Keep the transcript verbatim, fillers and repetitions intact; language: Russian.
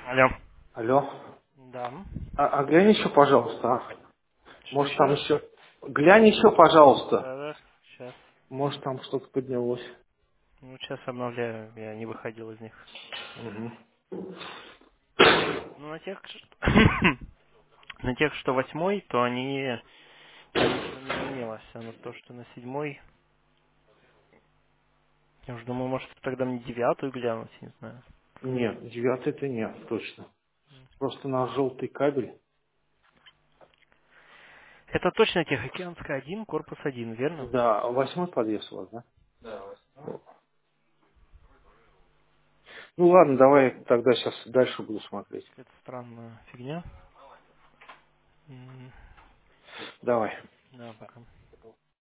Алло. Алло. Да. А, а глянь еще, пожалуйста. а. Что Может еще там раз? еще... Глянь еще, пожалуйста. Да, да. Сейчас. Может там что-то поднялось. Ну, сейчас обновляю. Я не выходил из них. Мгм. Ну, на тех, что... на тех, что восьмой, то они... Там ничего не изменилось. А на то, что на седьмой... Я уже думал, может, тогда мне девятую глянуть, не знаю. Нет, девятый это нет, точно. Просто на желтый кабель. Это точно Тихоокеанская один, корпус один, верно? Да, восьмой подъезд у вас, да? Ну ладно, давай тогда сейчас дальше буду смотреть. Это странная фигня. М, Давай. Да, пока.